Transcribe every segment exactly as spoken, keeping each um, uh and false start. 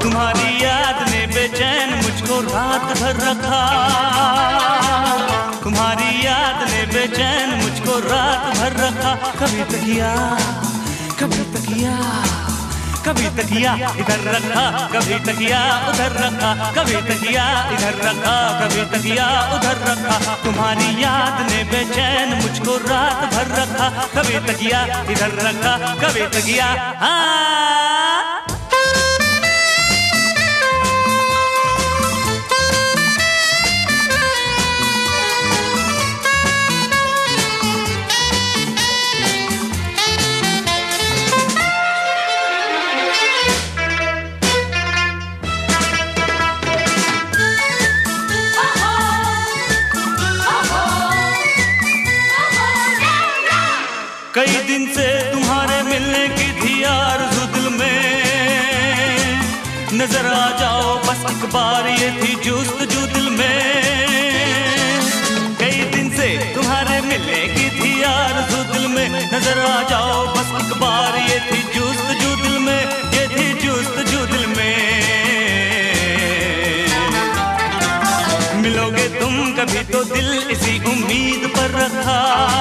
तुम्हारी याद ने बेचैन मुझको रात भर रखा, तुम्हारी याद ने बेचैन मुझको रात भर रखा। कभी तकिया कभी तकिया कभी तकिया इधर रखा, कभी तकिया उधर रखा, कभी तकिया इधर रखा, कभी तकिया उधर रखा। तुम्हारी याद ने बेचैन मुझको रात भर रखा, कभी तकिया इधर रखा, कभी तकिया। हाँ कई दिन से तुम्हारे मिलने की थी आरज़ू दिल में, नजर आ जाओ बस एक बार ये थी जुस्तजू दिल में। कई दिन से तुम्हारे मिलने की थी आरज़ू दिल में, नजर आ जाओ बस एक बार ये थी जुस्तजू दिल में, ये थी जुस्तजू दिल में। मिलोगे तुम कभी तो दिल इसी उम्मीद पर रखा,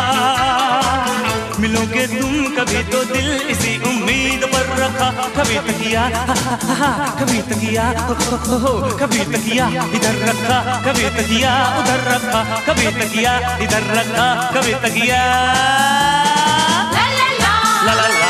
मिलोगे तुम कभी तो दिल इसी उम्मीद पर रखा। कभी तकिया कभी तकिया कभी तकिया इधर रखा, कभी तकिया उधर रखा, कभी तकिया इधर रखा, कभी तकिया। ला ला ला ला ला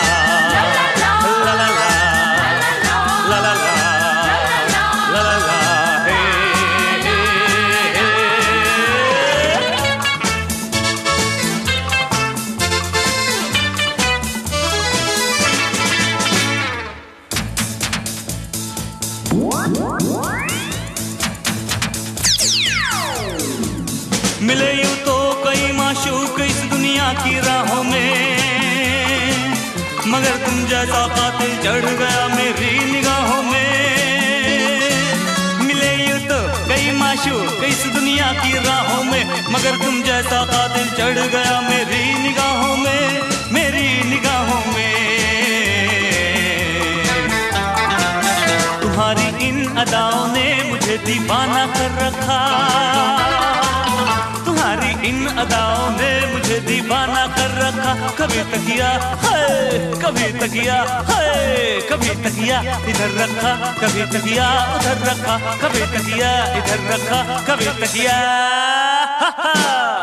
मिले यूं तो कई माशूक इस दुनिया की राहों में, मगर तुम जैसा कातिल चढ़ गया मेरी निगाहों में। मिले यूं तो कई माशूक इस दुनिया की राहों में, मगर तुम जैसा कातिल चढ़ गया मेरी निगाहों में, मेरी निगाहों में। तुम्हारी इन अदाओं ने मुझे दीवाना कर रखा, तुम्हारी इन अदाओं ने मुझे दीवाना कर रखा। कभी तकिया है कभी तकिया है, कभी तकिया इधर रखा, कभी तकिया उधर रखा, कभी तकिया इधर रखा, कभी तकिया। हा हा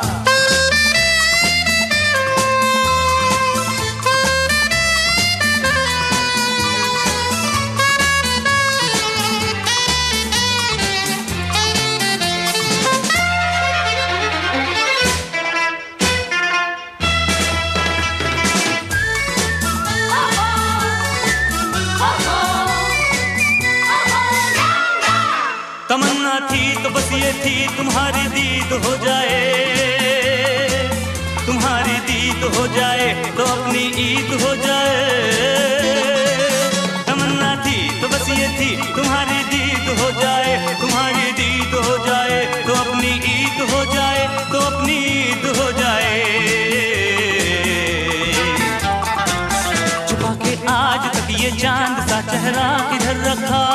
तमन्ना थी तो बस ये थी तुम्हारी दीद हो जाए, तुम्हारी दीद हो जाए तो अपनी ईद हो जाए। तमन्ना थी तो बस ये थी तुम्हारी दीद हो जाए, तुम्हारी दीद हो जाए तो अपनी ईद हो जाए, तो अपनी ईद हो जाए। छुपा के आज तक ये चांद सा चेहरा किधर रखा,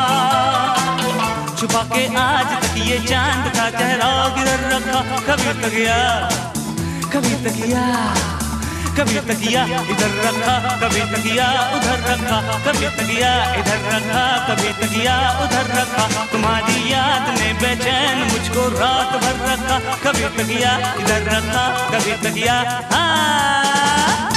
छुपा के आज तक ये चांद का चेहरा किधर रखा। कभी तकिया कभी तकिया कभी तकिया इधर रखा, कभी तकिया उधर रखा, कभी तकिया इधर रखा, कभी तकिया उधर रखा। तुम्हारी याद ने बेचैन मुझको रात भर रखा, कभी तकिया इधर रखा, कभी तकिया। हाँ